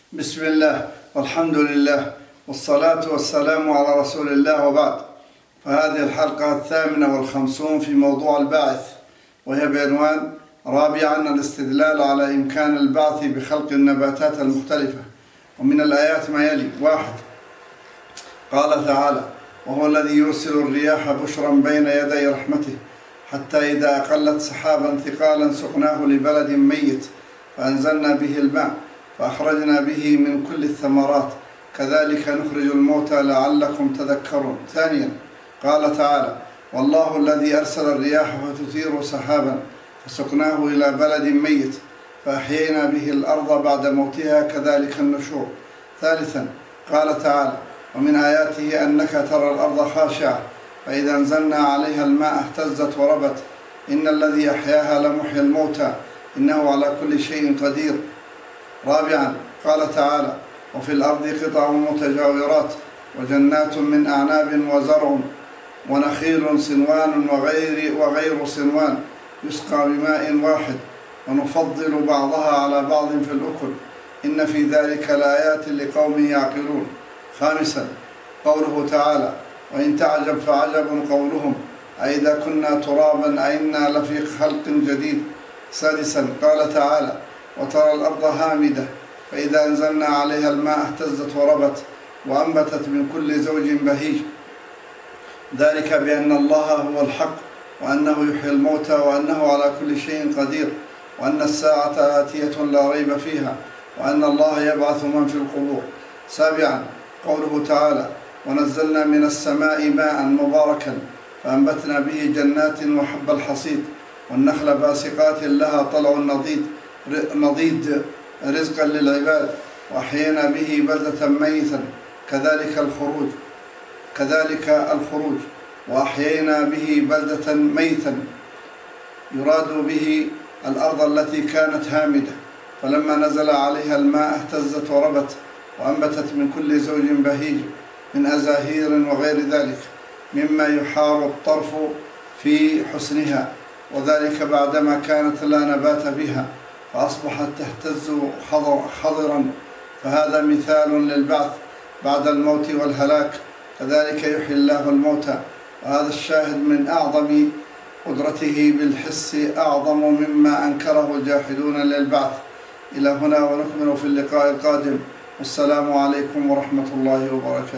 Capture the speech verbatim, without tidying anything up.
بسم الله والحمد لله والصلاة والسلام على رسول الله، وبعد. فهذه الحلقة الثامنة والخمسون في موضوع البعث، وهي بعنوان رابعا الاستدلال على إمكان البعث بخلق النباتات المختلفة. ومن الآيات ما يلي: واحد، قال تعالى: وهو الذي يرسل الرياح بشرا بين يدي رحمته حتى إذا أقلت سحابا ثقالا سقناه لبلد ميت فأنزلنا به الماء فأخرجنا به من كل الثمرات كذلك نخرج الموتى لعلكم تذكرون. ثانيا، قال تعالى: والله الذي أرسل الرياح فتثير سحابا فسقناه إلى بلد ميت فأحيينا به الأرض بعد موتها كذلك النشور. ثالثا، قال تعالى: ومن آياته أنك ترى الأرض خاشعة فإذا أنزلنا عليها الماء اهتزت وربت إن الذي أحياها لمحيي الموتى إنه على كل شيء قدير. رابعا، قال تعالى: وفي الأرض قطع متجاورات وجنات من أعناب وزرع ونخيل صنوان وغير, وغير صنوان يسقى بماء واحد ونفضل بعضها على بعض في الأكل إن في ذلك لآيات لقوم يعقلون. خامسا، قوله تعالى: وإن تعجب فعجب قولهم أئذا كنا ترابا أئنا لفي خلق جديد. سادسا، قال تعالى: وترى الأرض هامدة فإذا أنزلنا عليها الماء اهتزت وربت وأنبتت من كل زوج بهيج ذلك بأن الله هو الحق وأنه يحيي الموتى وأنه على كل شيء قدير وأن الساعة آتية لا ريب فيها وأن الله يبعث من في القبور. سابعا، قوله تعالى: ونزلنا من السماء ماء مباركا فأنبتنا به جنات وحب الحصيد والنخل باسقات لها طلع نضيد نضيد رزقا للعباد وأحيينا به بلدة ميتا كذلك الخروج كذلك الخروج وأحيينا به بلدة ميتا يراد به الأرض التي كانت هامدة فلما نزل عليها الماء اهتزت وربت وأنبتت من كل زوج بهيج من أزاهير وغير ذلك مما يحار الطرف في حسنها، وذلك بعدما كانت لا نبات بها فأصبحت تهتز خضرا. فهذا مثال للبعث بعد الموت والهلاك، كذلك يحيي الله الموتى، وهذا الشاهد من أعظم قدرته بالحس أعظم مما أنكره الجاحدون للبعث. إلى هنا ونكمل في اللقاء القادم، والسلام عليكم ورحمة الله وبركاته.